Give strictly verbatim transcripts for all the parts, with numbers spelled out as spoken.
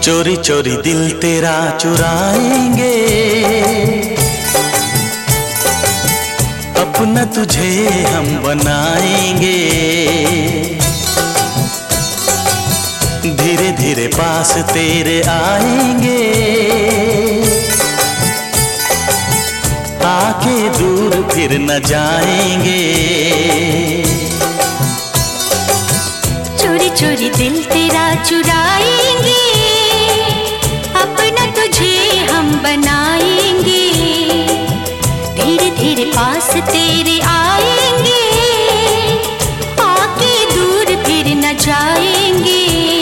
चोरी चोरी दिल तेरा चुराएंगे, अपना तुझे हम बनाएंगे। धीरे धीरे पास तेरे आएंगे, आके दूर फिर न जाएंगे। चोरी चोरी दिल तेरा चुराएंगे, अपना तुझे हम बनाएंगे। धीरे धीरे पास तेरे आएंगे, आके दूर फिर न जाएंगे।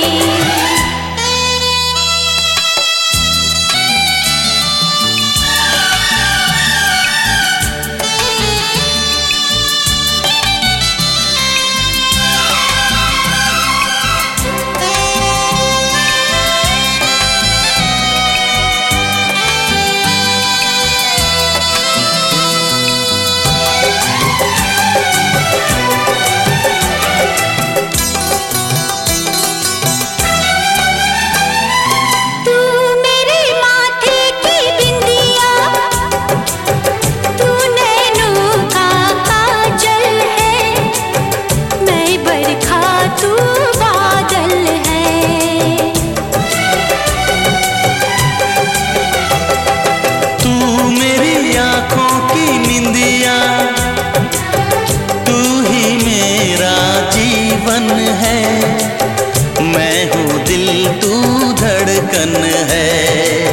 मैं हूँ दिल तू धड़कन है।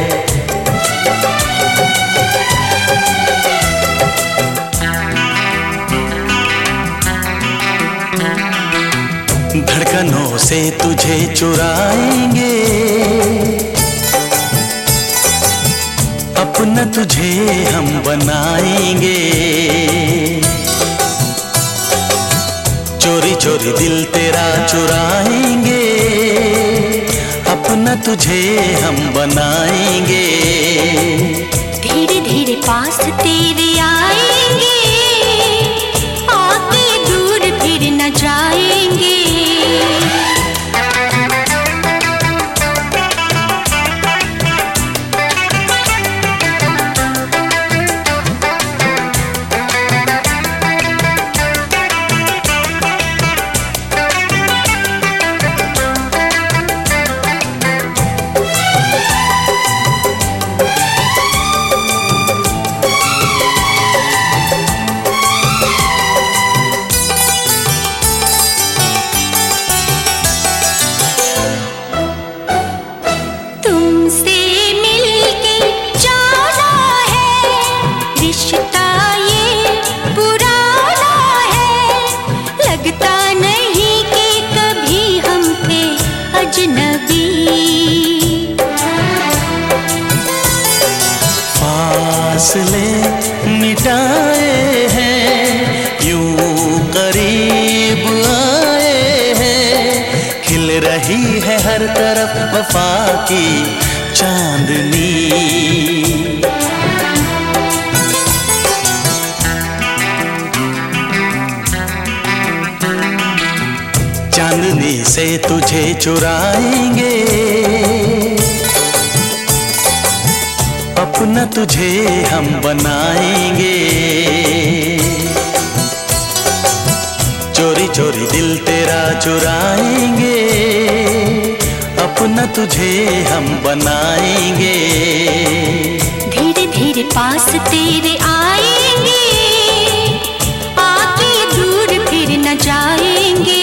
धड़कनों से तुझे चुराएंगे, अपना तुझे हम बनाएंगे। चोरी चोरी दिल तेरा चुराएंगे, अपना तुझे हम बनाएंगे। धीरे धीरे पास तेरे आएंगे, आके दूर फिर न जाएंगे। फासले मिटाए हैं, यूं करीब आए हैं। खिल रही है हर तरफ वफा की चांदनी। चांदनी से तुझे चुराएंगे, अपना तुझे हम बनाएंगे। चोरी चोरी दिल तेरा चुराएंगे, अपना तुझे हम बनाएंगे। धीरे धीरे पास तेरे आएंगे, आके दूर फिर न जाएंगे।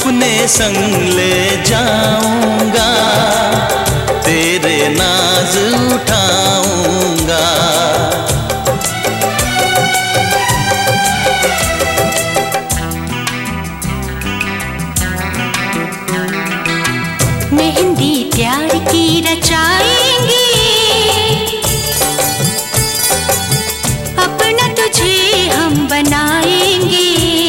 अपने संग ले जाऊंगा, तेरे नाज उठाऊंगा। मेहंदी प्यार की रचाएंगे, अपना तुझे हम बनाएंगे।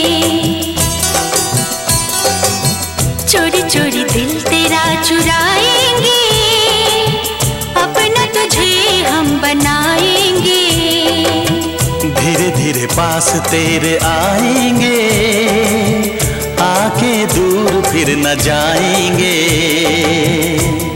चोरी चोरी दिल तेरा चुराएंगे, अपना तुझे हम बनाएंगे। धीरे धीरे पास तेरे आएंगे, आके दूर फिर न जाएंगे।